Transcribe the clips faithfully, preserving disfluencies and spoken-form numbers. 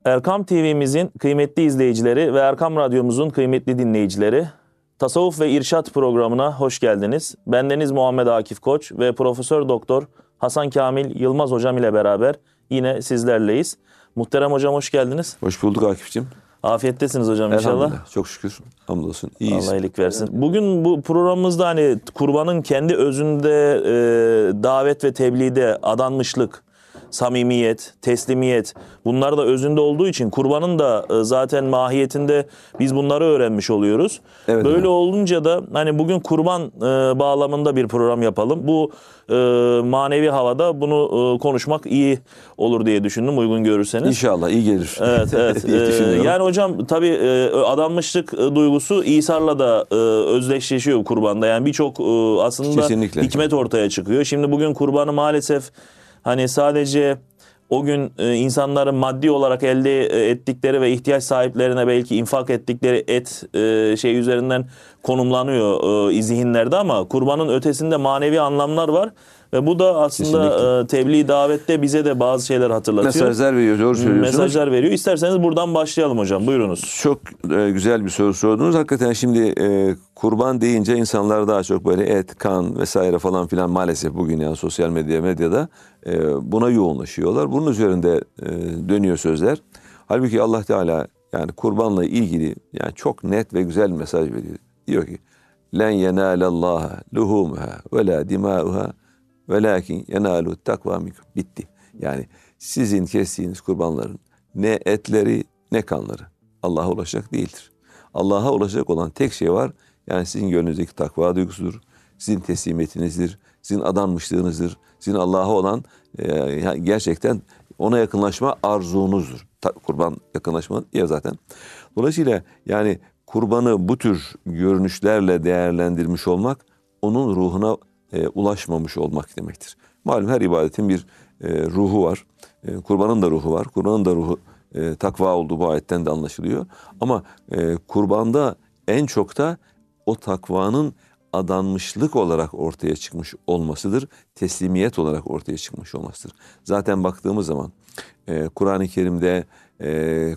Erkam T V'mizin kıymetli izleyicileri ve Erkam Radyomuzun kıymetli dinleyicileri, Tasavvuf ve İrşad programına hoş geldiniz. Bendeniz Muhammed Akif Koç ve Profesör Doktor Hasan Kamil Yılmaz hocam ile beraber yine sizlerleyiz. Muhterem hocam hoş geldiniz. Hoş bulduk Akif'ciğim. Afiyettesiniz hocam inşallah. Elhamdülillah. Çok şükür. Hamdolsun. İyiyiz. Allah iyilik versin. Bugün bu programımızda hani kurbanın kendi özünde e, davet ve tebliğde adanmışlık, samimiyet, teslimiyet bunlar da özünde olduğu için kurbanın da e, zaten mahiyetinde biz bunları öğrenmiş oluyoruz. Evet, Böyle evet. olunca da hani bugün kurban e, bağlamında bir program yapalım. Bu e, manevi havada bunu e, konuşmak iyi olur diye düşündüm, uygun görürseniz. İnşallah iyi gelir. Evet, evet. ee, yani hocam tabii e, adanmışlık e, duygusu İsa'yla da e, özdeşleşiyor kurbanda. Yani birçok e, aslında Kesinlikle. hikmet ortaya çıkıyor. Şimdi bugün kurbanı maalesef hani sadece o gün e, insanların maddi olarak elde e, ettikleri ve ihtiyaç sahiplerine belki infak ettikleri et e, şey üzerinden konumlanıyor e, zihinlerde, ama kurbanın ötesinde manevi anlamlar var. Ve bu da aslında e, tebliğ davette bize de bazı şeyler hatırlatıyor. Mesajlar veriyor, doğru söylüyorsunuz. Mesajlar veriyor. İsterseniz buradan başlayalım hocam. Buyurunuz. Çok e, güzel bir soru sordunuz. Hakikaten şimdi e, kurban deyince insanlar daha çok böyle et, kan vesaire falan filan maalesef bugün yani sosyal medya medyada e, buna yoğunlaşıyorlar. Bunun üzerinde e, dönüyor sözler. Halbuki Allah Teala yani kurbanla ilgili yani çok net ve güzel bir mesaj veriyor. Diyor ki: "Len yenalallaha luhumha ve la dimauha velakin yenalu takva minkum." Bitti. Yani sizin kestiğiniz kurbanların ne etleri ne kanları Allah'a ulaşacak değildir. Allah'a ulaşacak olan tek şey var. Yani sizin gönlünüzdeki takva duygusudur. Sizin teslimiyetinizdir. Sizin adanmışlığınızdır. Sizin Allah'a olan e, gerçekten ona yakınlaşma arzunuzdur. Ta, kurban yakınlaşma ya zaten. Dolayısıyla yani kurbanı bu tür görünüşlerle değerlendirmiş olmak onun ruhuna e, ulaşmamış olmak demektir. Malum her ibadetin bir e, ruhu var. E, kurbanın da ruhu var. Kurbanın da ruhu e, takva olduğu bu ayetten de anlaşılıyor. Ama e, kurbanda en çok da o takvanın adanmışlık olarak ortaya çıkmış olmasıdır. Teslimiyet olarak ortaya çıkmış olmasıdır. Zaten baktığımız zaman e, Kur'an-ı Kerim'de e,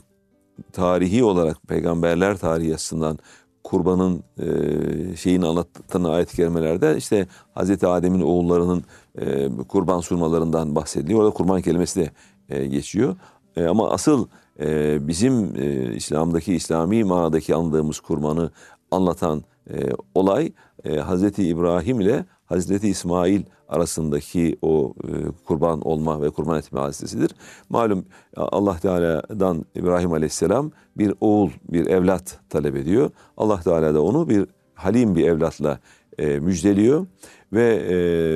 tarihi olarak peygamberler tarihi açısından kurbanın e, şeyini anlattığını ayet-i kerimelerde işte Hazreti Adem'in oğullarının e, kurban sunmalarından bahsediliyor. Orada kurban kelimesi de e, geçiyor. E, ama asıl e, bizim e, İslam'daki, İslami manadaki anladığımız kurbanı anlatan e, olay e, Hazreti İbrahim ile Hazreti İsmail arasındaki o e, kurban olma ve kurban etme hadisesidir. Malum Allah Teala'dan İbrahim Aleyhisselam bir oğul, bir evlat talep ediyor. Allah Teala da onu bir halim bir evlatla e, müjdeliyor ve e,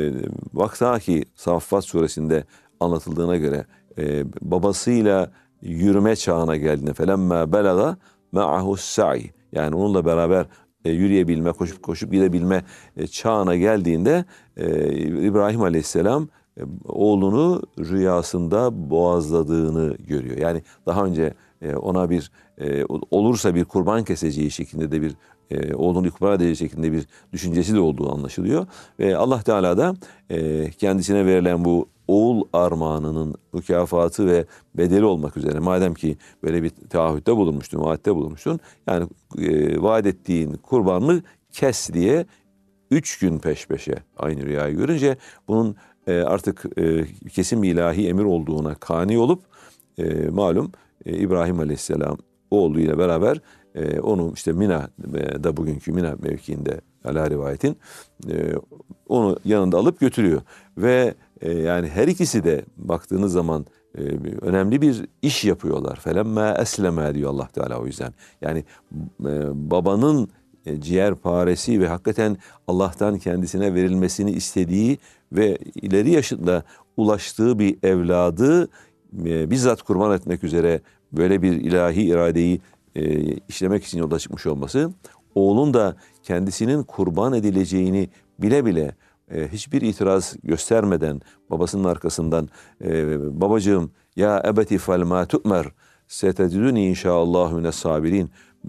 vaktaki Saffat suresinde anlatıldığına göre e, babasıyla yürüme çağına geldiğinde felemme belaga ma'ahu sa'i, yani onunla beraber e, yürüyebilme, koşup koşup gidebilme e, çağına geldiğinde e, İbrahim Aleyhisselam e, oğlunu rüyasında boğazladığını görüyor. Yani daha önce e, ona bir e, olursa bir kurban keseceği şeklinde de bir e, oğlunu ikbal edeceği şeklinde bir düşüncesi de olduğu anlaşılıyor. Ve Allah Teala da e, kendisine verilen bu oğul armağanının mükafatı ve bedeli olmak üzere, madem ki böyle bir taahhütte bulunmuştun, vaatte bulunmuştun, yani e, vaat ettiğin kurbanını kes diye üç gün peş peşe aynı rüyayı görünce bunun e, artık e, kesin bir ilahi emir olduğuna kani olup e, malum e, İbrahim Aleyhisselam oğluyla beraber e, onu işte Mina'da, bugünkü Mina mevkiinde ala rivayetin e, onu yanında alıp götürüyor ve e, yani her ikisi de baktığınız zaman e, önemli bir iş yapıyorlar. Felemme esleme diyor Allah Teala o yüzden. Yani e, babanın e, ciğerparesi ve hakikaten Allah'tan kendisine verilmesini istediği ve ileri yaşında ulaştığı bir evladı e, bizzat kurban etmek üzere böyle bir ilahi iradeyi e, işlemek için yola çıkmış olması, oğlun da kendisinin kurban edileceğini bile bile e, hiçbir itiraz göstermeden babasının arkasından e, babacığım ya ebeti fel ma tu'mer seteciduni inşaallah mines sabirin,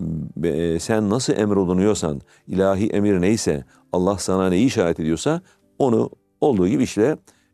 e, sen nasıl emrolunuyorsan, ilahi emir neyse, Allah sana neyi işaret ediyorsa onu olduğu gibi işle,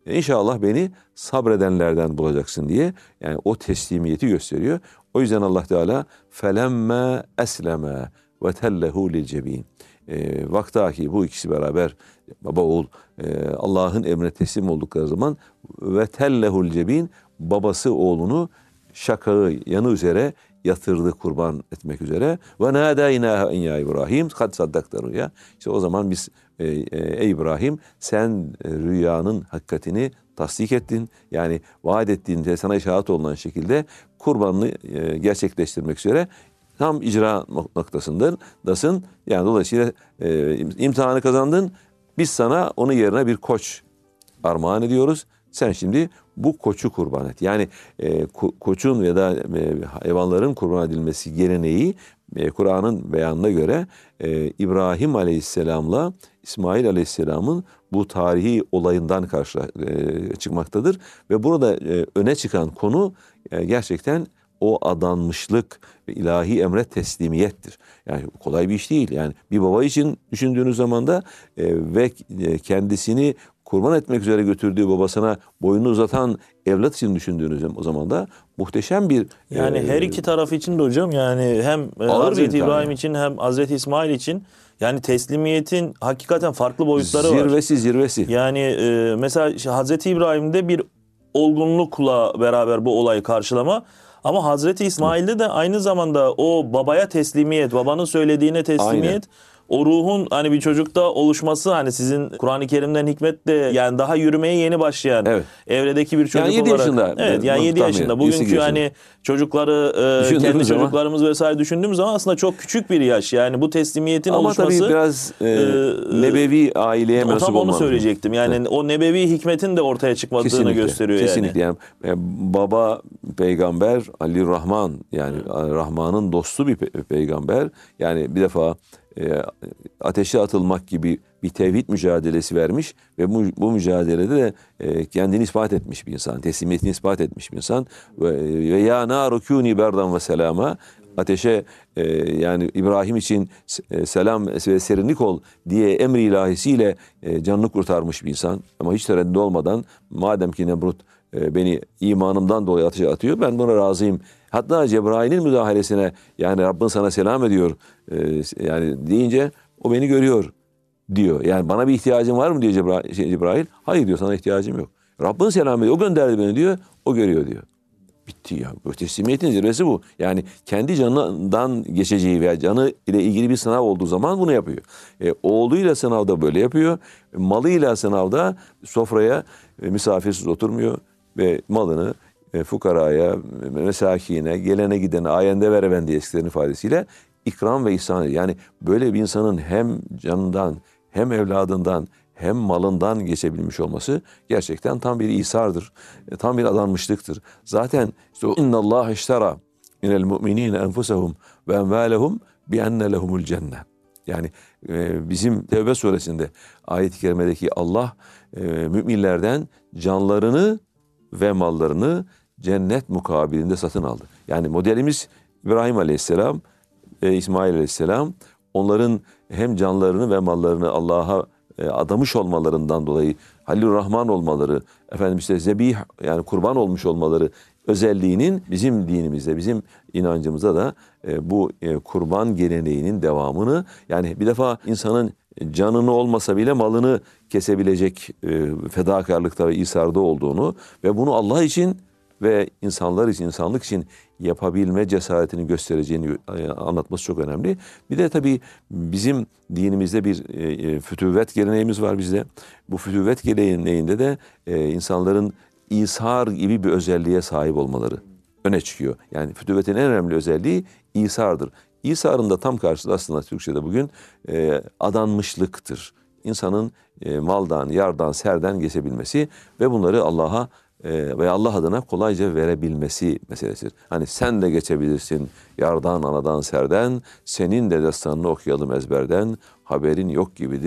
İnşallah beni sabredenlerden bulacaksın diye yani o teslimiyeti gösteriyor. O yüzden Allah Teala felemme esleme ve tellehu lil cebin. E, vaktaki bu ikisi beraber baba oğul e, Allah'ın emrine teslim oldukları zaman ve tellehul cebin babası oğlunu şakağı yanı üzere yatırdı kurban etmek üzere. Ve nâdâinâhe en ya İbrahim kad saddakta rüya. İşte o zaman biz e, e, ey İbrahim sen e, rüyanın hakikatini tasdik ettin. Yani vaat ettiğinde sana şahit olunan şekilde kurbanını e, gerçekleştirmek üzere tam icra noktasındasın. Yani dolayısıyla e, imtihanı kazandın. Biz sana onun yerine bir koç armağan ediyoruz. Sen şimdi bu koçu kurban et. Yani e, ko- koçun ya da e, hayvanların kurban edilmesi geleneği e, Kur'an'ın beyanına göre e, İbrahim Aleyhisselam'la İsmail Aleyhisselam'ın bu tarihi olayından karşı e, çıkmaktadır. Ve burada e, öne çıkan konu e, gerçekten o adanmışlık ve ilahi emre teslimiyettir. Yani kolay bir iş değil. Yani bir baba için düşündüğünüz zaman da e, ve e, kendisini kurban etmek üzere götürdüğü babasına boynunu uzatan evlat için düşündüğünüz o zaman da muhteşem bir... Yani e, her iki taraf için de hocam yani hem e, Hazreti İbrahim yani. için hem Hazreti İsmail için yani teslimiyetin hakikaten farklı boyutları zirvesi, var. Zirvesi zirvesi. Yani e, mesela Hazreti İbrahim'de bir olgunlukla beraber bu olayı karşılama. Ama Hazreti İsmail'de de aynı zamanda o babaya teslimiyet, babanın söylediğine teslimiyet, aynen. O ruhun hani bir çocukta oluşması hani sizin Kur'an-ı Kerim'den hikmet de yani daha yürümeye yeni başlayan evet. evredeki bir çocuk yani yedi olarak. Yaşında, evet yani yedi yaşında. Bugünkü hani çocukları e, kendi zaman, çocuklarımız vesaire düşündüğümüz zaman aslında çok küçük bir yaş. Yani bu teslimiyetin ama oluşması. Ama tabii biraz e, e, nebevi aileye mensup olmam. Tam onu olmam. söyleyecektim. Yani evet. O nebevi hikmetin de ortaya çıkmadığını kesinlikle, gösteriyor kesinlikle. yani. Kesinlikle yani baba peygamber Ali Rahman yani hmm. Rahman'ın dostu bir pe- peygamber. Yani bir defa E, ateşe atılmak gibi bir tevhid mücadelesi vermiş ve bu, bu mücadelede de e, kendini ispat etmiş bir insan, teslimiyetini ispat etmiş bir insan ve, ve ya naru kûni berdan ve selama ateşe e, yani İbrahim için e, selam ve serinlik ol diye emri ilahisiyle e, canını kurtarmış bir insan ama hiç tereddüt olmadan madem ki Nemrut e, beni imanımdan dolayı ateşe atıyor ben buna razıyım. Hatta Cebrail'in müdahalesine yani Rabbin sana selam ediyor e, yani deyince o beni görüyor diyor. Yani bana bir ihtiyacın var mı diyor Cebrail. Şey, Cebrail. Hayır diyor sana ihtiyacım yok. Rabbin selam ediyor. O gönderdi beni diyor. O görüyor diyor. Bitti ya. Bu teslimiyetin zirvesi bu. Yani kendi canından geçeceği veya canı ile ilgili bir sınav olduğu zaman bunu yapıyor. E, oğluyla sınavda böyle yapıyor. Malıyla sınavda sofraya e, misafirsiz oturmuyor ve malını E, fukaraya, mesakine, gelene gidene, ayende ver efendi eskilerin ifadesiyle ikram ve ihsan ediyor. Yani böyle bir insanın hem canından, hem evladından, hem malından geçebilmiş olması gerçekten tam bir İsa'dır. E, tam bir adanmışlıktır. Zaten işte inna Allah iştara minel mu'minine enfusahum ve envalehum bi enne lehumul cennet. Yani e, bizim Tevbe suresinde ayet-i kerimedeki Allah e, müminlerden canlarını ve mallarını cennet mukabilinde satın aldı. Yani modelimiz İbrahim Aleyhisselam, e, İsmail Aleyhisselam onların hem canlarını ve mallarını Allah'a e, adamış olmalarından dolayı Halil Rahman olmaları, efendim işte zebih yani kurban olmuş olmaları özelliğinin bizim dinimizde, bizim inancımızda da e, bu e, kurban geleneğinin devamını yani bir defa insanın canını olmasa bile malını kesebilecek e, fedakarlıkta ve isarda olduğunu ve bunu Allah için ve insanlar için, insanlık için yapabilme cesaretini göstereceğini anlatması çok önemli. Bir de tabii bizim dinimizde bir e, fütüvvet geleneğimiz var bizde. Bu fütüvvet geleneğinde de e, insanların İsar gibi bir özelliğe sahip olmaları öne çıkıyor. Yani fütüvvetin en önemli özelliği İsar'dır. İsar'ın da tam karşılığı aslında Türkçe'de bugün e, adanmışlıktır. İnsanın e, maldan, yardan, serden geçebilmesi ve bunları Allah'a e, ve Allah adına kolayca verebilmesi meselesidir. Hani sen de geçebilirsin yardan, anadan, serden, senin de destanını okuyalım ezberden, haberin yok gibidir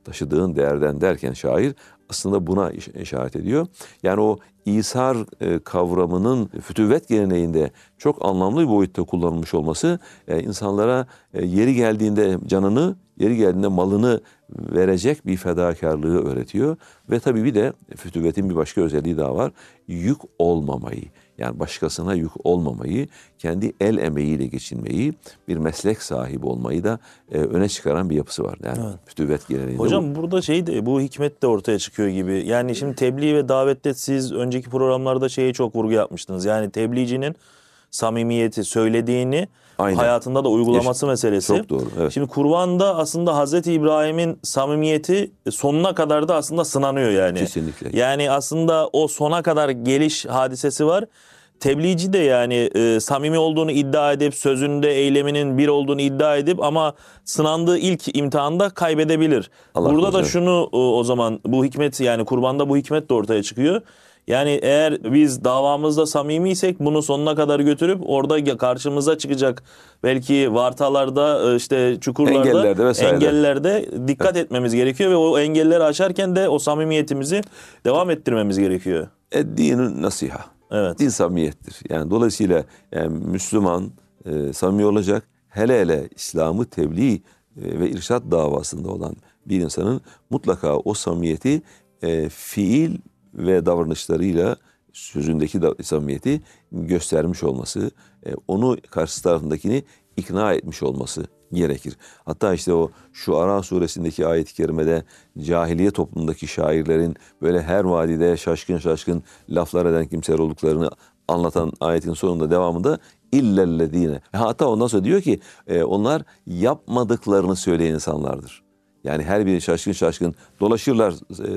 taşıdığın değerden derken şair aslında buna iş- işaret ediyor. Yani o İsar e, kavramının fütüvvet geleneğinde çok anlamlı bir boyutta kullanılmış olması e, insanlara e, yeri geldiğinde canını, yeri geldiğinde malını verecek bir fedakarlığı öğretiyor. Ve tabii bir de fütüvvetin bir başka özelliği daha var. Yük olmamayı, yani başkasına yük olmamayı, kendi el emeğiyle geçinmeyi, bir meslek sahibi olmayı da e, öne çıkaran bir yapısı var. Yani Evet. fütüvvet geleneğinde. Hocam bu. burada şey de bu hikmet de ortaya çıkıyor gibi. Yani şimdi tebliğ ve davette siz önceki programlarda şeye çok vurgu yapmıştınız. Yani tebliğcinin samimiyeti, söylediğini Aynen. hayatında da uygulaması Geç- meselesi. Çok doğru. Evet. Şimdi kurbanda aslında Hazreti İbrahim'in samimiyeti sonuna kadar da aslında sınanıyor yani. Kesinlikle. Yani aslında o sona kadar geliş hadisesi var. Tebliğci de yani e, samimi olduğunu iddia edip sözünde eyleminin bir olduğunu iddia edip ama sınandığı ilk imtihanda kaybedebilir. Allah Burada korusun. da şunu o, o zaman bu hikmet yani kurbanda bu hikmet de ortaya çıkıyor. Yani eğer biz davamızda samimiysek bunu sonuna kadar götürüp orada karşımıza çıkacak belki vartalarda işte çukurlarda Engellerde vesaire. engellerde dikkat etmemiz gerekiyor ve o engelleri aşarken de o samimiyetimizi devam ettirmemiz gerekiyor. Eddinün nasiha. Evet. Din samimiyettir. Yani dolayısıyla yani Müslüman e, samimi olacak. Hele hele İslam'ı tebliğ e, ve irşat davasında olan bir insanın mutlaka o samimiyeti e, fiil ve davranışlarıyla sözündeki da, samimiyeti göstermiş olması, e, onu karşı tarafındakini ikna etmiş olması gerekir. Hatta işte o Şuara suresindeki ayet-i kerimede cahiliye toplumundaki şairlerin böyle her vadide şaşkın şaşkın laflar eden kimseler olduklarını anlatan ayetin sonunda devamında illellezine. Hatta ondan sonra diyor ki e, onlar yapmadıklarını söyleyen insanlardır. Yani her biri şaşkın şaşkın dolaşırlar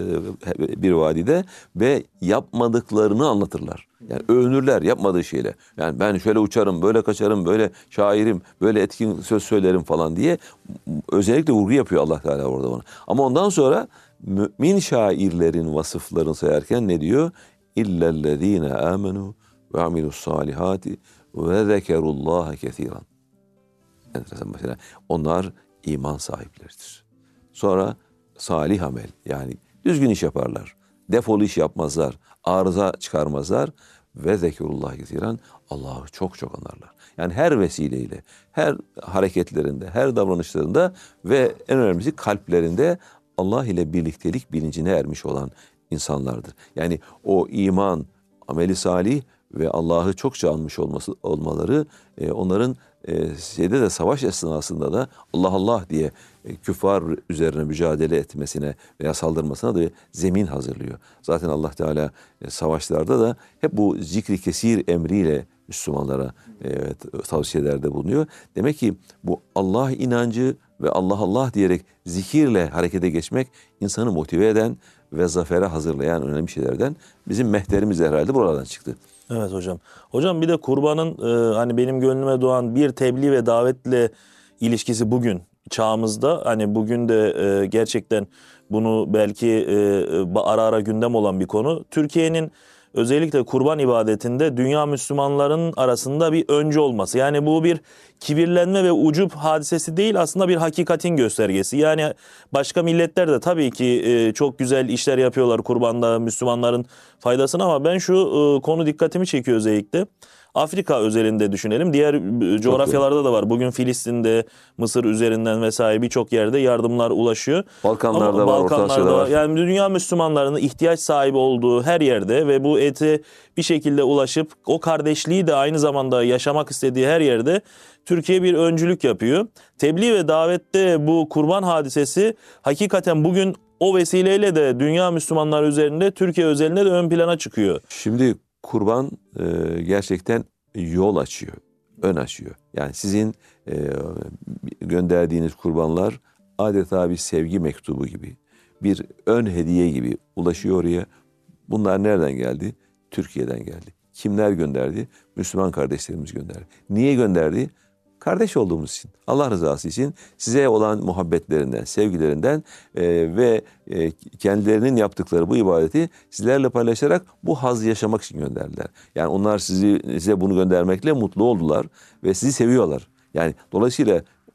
e, bir vadide ve yapmadıklarını anlatırlar. Yani övünürler yapmadığı şeyle. Yani ben şöyle uçarım, böyle kaçarım, böyle şairim, böyle etkin söz söylerim falan diye özellikle vurgu yapıyor Allah Teala orada ona. Ama ondan sonra mümin şairlerin vasıflarını sayarken ne diyor? İllellezine amenu ve amilus salihati ve zekerullaha kesiran. Enteresan mesela. Onlar iman sahipleridir. Sonra salih amel, yani düzgün iş yaparlar. Defolu iş yapmazlar. Arıza çıkarmazlar. Ve zekerullah kesiran, Allah'ı çok çok anarlar. Yani her vesileyle, her hareketlerinde, her davranışlarında ve en önemlisi kalplerinde Allah ile birliktelik bilincine ermiş olan insanlardır. Yani o iman, ameli salih ve Allah'ı çokça anmış olması olmaları e, onların e, şeyde de savaş esnasında da Allah Allah diye e, küffar üzerine mücadele etmesine veya saldırmasına da zemin hazırlıyor. Zaten Allah Teala e, savaşlarda da hep bu zikri kesir emriyle Müslümanlara e, tavsiyelerde bulunuyor. Demek ki bu Allah inancı ve Allah Allah diyerek zikirle harekete geçmek insanı motive eden ve zafere hazırlayan önemli şeylerden. Bizim mehterimiz de herhalde buradan çıktı. Evet hocam. Hocam bir de kurbanın e, hani benim gönlüme doğan bir tebliğ ve davetle ilişkisi bugün çağımızda hani bugün de e, gerçekten bunu belki e, ara ara gündem olan bir konu. Türkiye'nin özellikle kurban ibadetinde dünya Müslümanların arasında bir öncü olması. Yani bu bir kibirlenme ve ucup hadisesi değil, aslında bir hakikatin göstergesi. Yani başka milletler de tabii ki e, çok güzel işler yapıyorlar kurbanda Müslümanların faydasına, ama ben şu e, konu dikkatimi çekiyor özellikle. Afrika özelinde düşünelim. Diğer e, coğrafyalarda da var. Bugün Filistin'de, Mısır üzerinden vesaire birçok yerde yardımlar ulaşıyor. Balkanlarda Ama var, Orta Balkanlarda Asya'da var. Yani dünya Müslümanlarının ihtiyaç sahibi olduğu her yerde ve bu eti bir şekilde ulaşıp o kardeşliği de aynı zamanda yaşamak istediği her yerde Türkiye bir öncülük yapıyor. Tebliğ ve davette bu kurban hadisesi hakikaten bugün o vesileyle de dünya Müslümanları üzerinde, Türkiye özelinde de ön plana çıkıyor. Şimdi kurban e, gerçekten yol açıyor, ön açıyor. Yani sizin e, gönderdiğiniz kurbanlar adeta bir sevgi mektubu gibi, bir ön hediye gibi ulaşıyor oraya. Bunlar nereden geldi? Türkiye'den geldi. Kimler gönderdi? Müslüman kardeşlerimiz gönderdi. Niye gönderdi? Kardeş olduğumuz için, Allah rızası için size olan muhabbetlerinden, sevgilerinden e, ve e, kendilerinin yaptıkları bu ibadeti sizlerle paylaşarak bu hazzı yaşamak için gönderdiler. Yani onlar sizi size bunu göndermekle mutlu oldular ve sizi seviyorlar. Yani dolayısıyla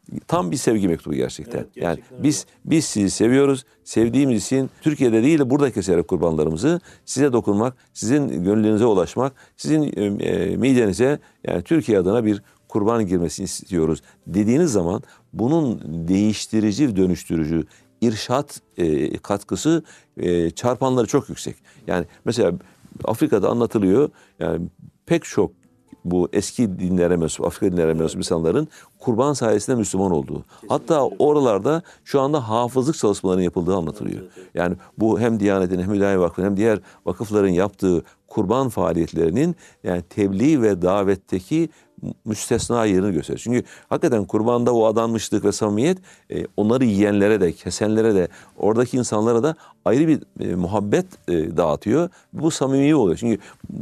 tam bir sevgi mektubu gerçekten. Evet, yani gerçekten biz biz sizi seviyoruz. Sevdiğimiz için Türkiye'de değil de burada keserek kurbanlarımızı size dokunmak, sizin gönlünüze ulaşmak, sizin e, midenize yani Türkiye adına bir kurban girmesini istiyoruz dediğiniz zaman bunun değiştirici, dönüştürücü, irşat e, katkısı e, çarpanları çok yüksek. Yani mesela Afrika'da anlatılıyor. Yani pek çok bu eski dinlere mensup, Afrika dinlere mensup insanların kurban sayesinde Müslüman olduğu. Hatta oralarda şu anda hafızlık çalışmalarının yapıldığı anlatılıyor. Yani bu hem Diyanet'in hem Hüdayi Vakfı'nın hem diğer vakıfların yaptığı kurban faaliyetlerinin yani tebliğ ve davetteki müstesna yerini gösteriyor. Çünkü hakikaten kurbanda o adanmışlık ve samimiyet e, onları yiyenlere de, kesenlere de, oradaki insanlara da ayrı bir e, muhabbet e, dağıtıyor. Bu samimi oluyor. Çünkü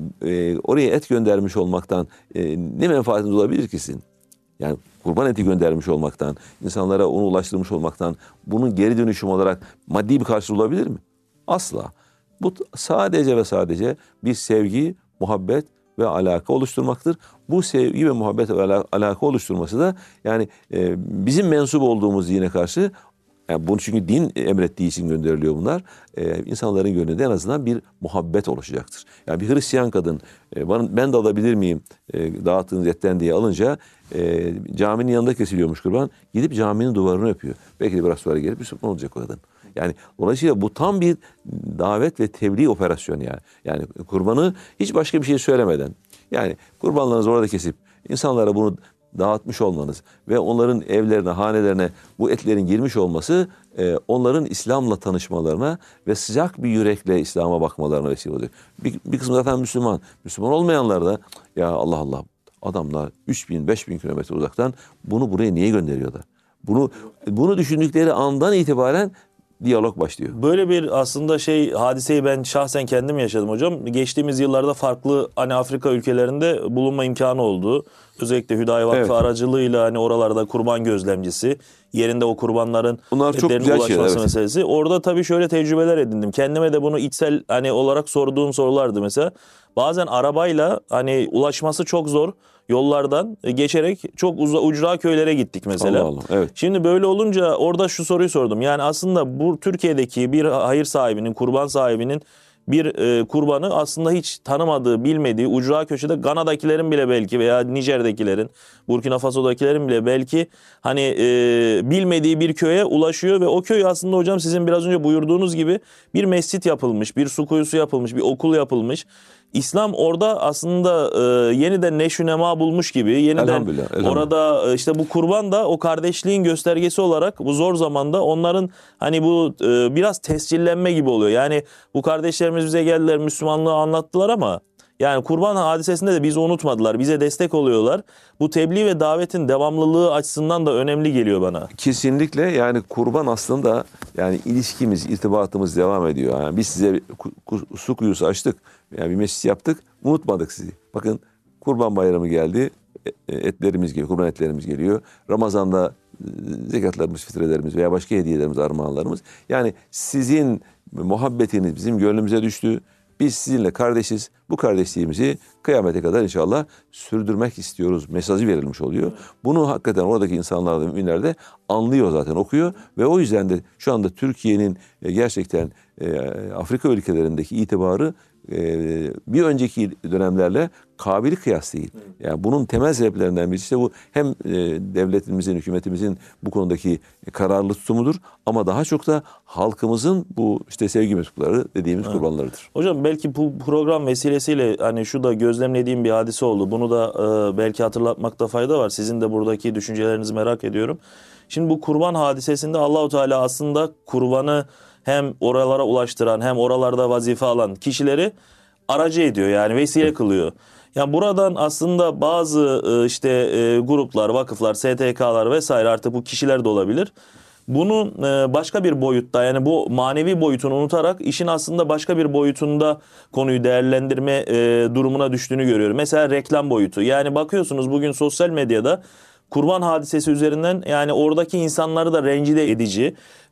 e, oraya et göndermiş olmaktan e, ne menfaatiniz olabilir ki sizin? Yani kurban eti göndermiş olmaktan, insanlara onu ulaştırmış olmaktan bunun geri dönüşüm olarak maddi bir karşılığı olabilir mi? Asla. Bu sadece ve sadece bir sevgi, muhabbet ve alaka oluşturmaktır. Bu sevgi ve muhabbet ve alaka oluşturması da yani e, bizim mensup olduğumuz dine karşı, yani bunu çünkü din emrettiği için gönderiliyor bunlar. E, insanların gönlünde en azından bir muhabbet oluşacaktır. Yani bir Hristiyan kadın e, ben de alabilir miyim e, dağıttığınız etten diye alınca e, caminin yanında kesiliyormuş kurban. Gidip caminin duvarını öpüyor. Belki de biraz sonra gelip Müslüman olacak o kadın. Yani dolayısıyla bu tam bir davet ve tebliğ operasyonu yani. Yani kurbanı hiç başka bir şey söylemeden, yani kurbanlarınızı orada kesip insanlara bunu dağıtmış olmanız ve onların evlerine, hanelerine bu etlerin girmiş olması e, onların İslam'la tanışmalarına ve sıcak bir yürekle İslam'a bakmalarına vesile oluyor. Bir, bir kısmı zaten Müslüman. Müslüman olmayanlar da ya Allah Allah adamlar üç bin beş bin kilometre uzaktan bunu buraya niye gönderiyorlar? Bunu bunu düşündükleri andan itibaren diyalog başlıyor. Böyle bir aslında şey hadiseyi ben şahsen kendim yaşadım hocam. Geçtiğimiz yıllarda farklı hani Afrika ülkelerinde bulunma imkanı oldu. Özellikle Hüdayi Vakfı Evet. aracılığıyla hani oralarda kurban gözlemcisi, yerinde o kurbanların Bunlar çok etlerinin güzel ulaşması şeyler, evet. meselesi. Orada tabii şöyle tecrübeler edindim. Kendime de bunu içsel hani olarak sorduğum sorulardı mesela. Bazen arabayla hani ulaşması çok zor yollardan geçerek çok uza, ucra köylere gittik mesela. Allah Allah, evet. Şimdi böyle olunca orada şu soruyu sordum. Yani aslında bu Türkiye'deki bir hayır sahibinin, kurban sahibinin bir e, kurbanı aslında hiç tanımadığı, bilmediği, ucra köşede Gana'dakilerin bile belki veya Nijer'dekilerin, Burkina Faso'dakilerin bile belki hani e, bilmediği bir köye ulaşıyor ve o köy aslında hocam sizin biraz önce buyurduğunuz gibi bir mescit yapılmış, bir su kuyusu yapılmış, bir okul yapılmış. İslam orada aslında e, yeniden neşünema bulmuş gibi, yeniden Elhamdülillah, elhamdülillah. orada e, işte bu kurban da o kardeşliğin göstergesi olarak bu zor zamanda onların hani bu e, biraz tescillenme gibi oluyor. Yani bu kardeşlerimiz bize geldiler, Müslümanlığı anlattılar ama yani kurban hadisesinde de bizi unutmadılar, bize destek oluyorlar. Bu tebliğ ve davetin devamlılığı açısından da önemli geliyor bana. Kesinlikle yani kurban aslında yani ilişkimiz, irtibatımız devam ediyor. Yani biz size ku- ku- su kuyusu açtık, yani bir mescit yaptık, unutmadık sizi. Bakın Kurban Bayramı geldi, e- etlerimiz geliyor, kurban etlerimiz geliyor. Ramazan'da e, zekatlarımız, fitrelerimiz veya başka hediyelerimiz, armağanlarımız. Yani sizin muhabbetiniz bizim gönlümüze düştü. Biz sizinle kardeşiz. Bu kardeşliğimizi kıyamete kadar inşallah sürdürmek istiyoruz mesajı verilmiş oluyor. Bunu hakikaten oradaki insanlar da, müminler de anlıyor zaten, okuyor. Ve o yüzden de şu anda Türkiye'nin e, gerçekten e, Afrika ülkelerindeki itibarı e, bir önceki dönemlerle kabili kıyas değil. Yani bunun temel sebeplerinden birisi de bu, hem e, devletimizin, hükümetimizin bu konudaki kararlı tutumudur ama daha çok da halkımızın bu işte sevgi mektupları dediğimiz evet. kurbanlarıdır. Hocam belki bu program vesilesiyle hani şu da gözlemlediğim bir hadise oldu. Bunu da e, belki hatırlatmakta fayda var. Sizin de buradaki düşüncelerinizi merak ediyorum. Şimdi bu kurban hadisesinde Allahu Teala aslında kurbanı hem oralara ulaştıran hem oralarda vazife alan kişileri aracı ediyor, yani vesile kılıyor. Yani buradan aslında bazı işte gruplar, vakıflar, S T K'lar vesaire, artık bu kişiler de olabilir. Bunun başka bir boyutta, yani bu manevi boyutunu unutarak işin aslında başka bir boyutunda konuyu değerlendirme durumuna düştüğünü görüyorum. Mesela reklam boyutu. Yani bakıyorsunuz bugün sosyal medyada kurban hadisesi üzerinden yani oradaki insanları da rencide edici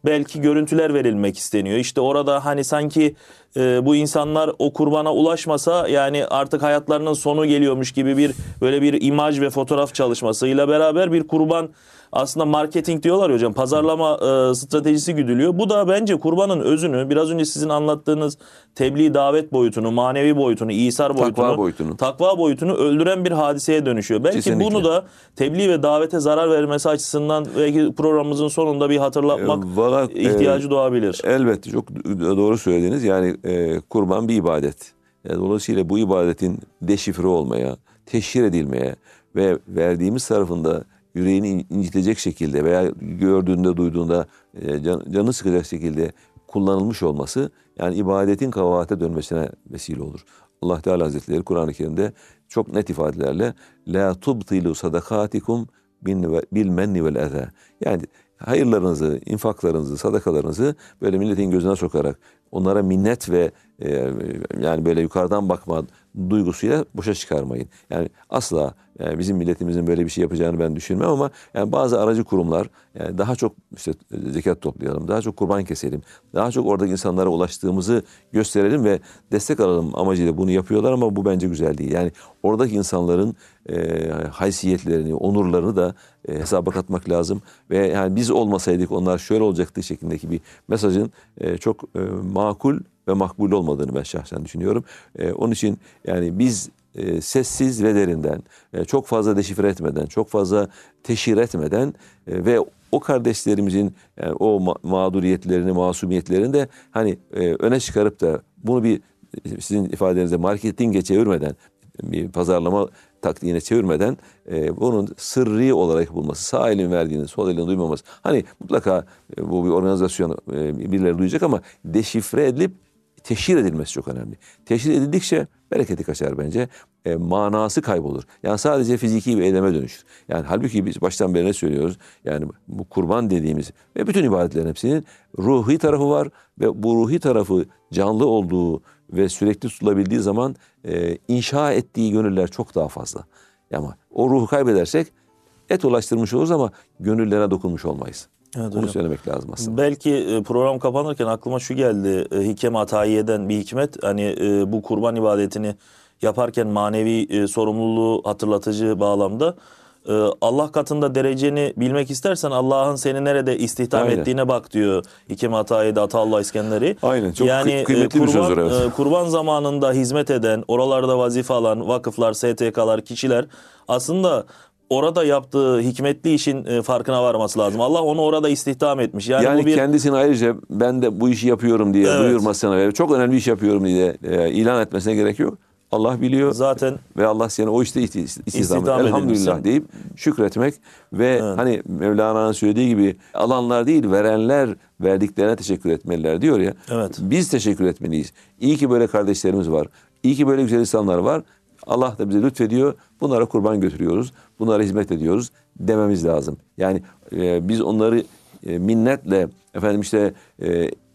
belki görüntüler verilmek isteniyor. İşte orada hani sanki e, bu insanlar o kurbana ulaşmasa yani artık hayatlarının sonu geliyormuş gibi bir böyle bir imaj ve fotoğraf çalışmasıyla beraber bir kurban, aslında marketing diyorlar ya hocam, pazarlama e, stratejisi güdülüyor. Bu da bence kurbanın özünü, biraz önce sizin anlattığınız tebliğ davet boyutunu, manevi boyutunu, İsar boyutunu, Takva boyutunu. takva boyutunu öldüren bir hadiseye dönüşüyor. Belki Kesinlikle. bunu da tebliğ ve davete zarar vermesi açısından belki programımızın sonunda bir hatırlatmak E, valla, ihtiyacı e, doğabilir. Elbette çok doğru söylediniz. Yani e, kurban bir ibadet. Yani dolayısıyla bu ibadetin deşifre olmaya, teşhir edilmeye ve verdiğimiz tarafında yüreğini incitecek şekilde veya gördüğünde, duyduğunda e, can, canı sıkacak şekilde kullanılmış olması, yani ibadetin kavahate dönmesine vesile olur. Allah Teala Hazretleri Kur'an-ı Kerim'de çok net ifadelerle la tubtilu sadakatikum bil menni vel eza. Yani hayırlarınızı, infaklarınızı, sadakalarınızı böyle milletin gözüne sokarak onlara minnet ve e, yani böyle yukarıdan bakma duygusuyla boşa çıkarmayın. Yani asla yani bizim milletimizin böyle bir şey yapacağını ben düşünmem ama yani bazı aracı kurumlar yani daha çok işte zekat toplayalım, daha çok kurban keselim, daha çok oradaki insanlara ulaştığımızı gösterelim ve destek alalım amacıyla bunu yapıyorlar ama bu bence güzel değil. Yani oradaki insanların e, haysiyetlerini, onurlarını da e, hesaba katmak lazım ve yani biz olmasaydık onlar şöyle olacaktı şeklindeki bir mesajın e, çok e, makul ve makbul olmadığını ben şahsen düşünüyorum. E, onun için yani biz e, sessiz ve derinden, e, çok fazla deşifre etmeden, çok fazla teşhir etmeden e, ve o kardeşlerimizin yani o ma- mağduriyetlerini, masumiyetlerini de hani e, öne çıkarıp da bunu bir sizin ifadenizde marketinge çevirmeden, bir pazarlama taktiğine çevirmeden e, bunun sırrı olarak bulması, sağ elin verdiğini sol elin duymaması. Hani mutlaka e, bu bir organizasyon e, birileri duyacak ama deşifre edilip teşhir edilmesi çok önemli. Teşhir edildikçe bereketi kaçar bence. E, manası kaybolur. Yani sadece fiziki bir eyleme dönüşür. Yani halbuki biz baştan beri ne söylüyoruz? Yani bu kurban dediğimiz ve bütün ibadetlerin hepsinin ruhi tarafı var ve bu ruhi tarafı canlı olduğu ve sürekli tutulabildiği zaman e, inşa ettiği gönüller çok daha fazla. Ama o ruhu kaybedersek et ulaştırmış oluruz ama gönüllere dokunmuş olmayız. Evet, Bunu hocam söylemek lazım aslında. Belki program kapanırken aklıma şu geldi. Hikem Atayiye'den bir hikmet. Hani bu kurban ibadetini yaparken manevi sorumluluğu hatırlatıcı bağlamda. Allah katında dereceni bilmek istersen Allah'ın seni nerede istihdam Aynen. ettiğine bak diyor Hikem Atayiye'de Ataullah İskenderi. Aynen, çok yani kıymetli kurban, bir sözdür, evet. Kurban zamanında hizmet eden, oralarda vazife alan vakıflar, S T K'lar, kişiler aslında orada yaptığı hikmetli işin farkına varması lazım. Allah onu orada istihdam etmiş. Yani, yani bu bir... kendisini ayrıca ben de bu işi yapıyorum diye Evet. duyurmasına ve çok önemli bir iş yapıyorum diye e, ilan etmesine gerek yok. Allah biliyor. Zaten ve Allah seni o işte istihdam, istihdam et. Elhamdülillah edilmişsin deyip şükretmek ve evet. hani Mevlana'nın söylediği gibi alanlar değil verenler verdiklerine teşekkür etmeliler diyor ya. Evet. Biz teşekkür etmeliyiz. İyi ki böyle kardeşlerimiz var. İyi ki böyle güzel insanlar var. Allah da bize lütfediyor. Bunlara kurban götürüyoruz. Bunlara hizmet ediyoruz dememiz lazım. Yani e, biz onları e, minnetle efendim işte e,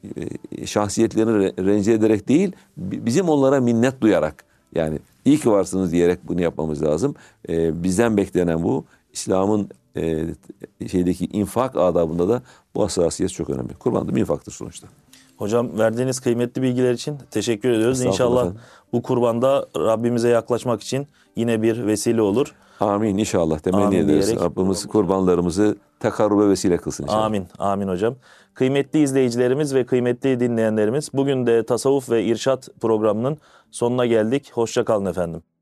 e, şahsiyetlerini re, rencide ederek değil, bizim onlara minnet duyarak yani iyi ki varsınız diyerek bunu yapmamız lazım. E, bizden beklenen bu. İslam'ın e, şeydeki infak adabında da bu hassasiyet çok önemli. Kurban da bir infaktır sonuçta. Hocam verdiğiniz kıymetli bilgiler için teşekkür ediyoruz. İnşallah efendim. bu kurbanda Rabbimize yaklaşmak için yine bir vesile olur. Amin inşallah. Temenni Amin ederiz. diyerek, Rabbimiz kurbanlarımızı tekarrube vesile kılsın inşallah. Amin. Amin hocam. Kıymetli izleyicilerimiz ve kıymetli dinleyenlerimiz, bugün de Tasavvuf ve İrşad programının sonuna geldik. Hoşça kalın efendim.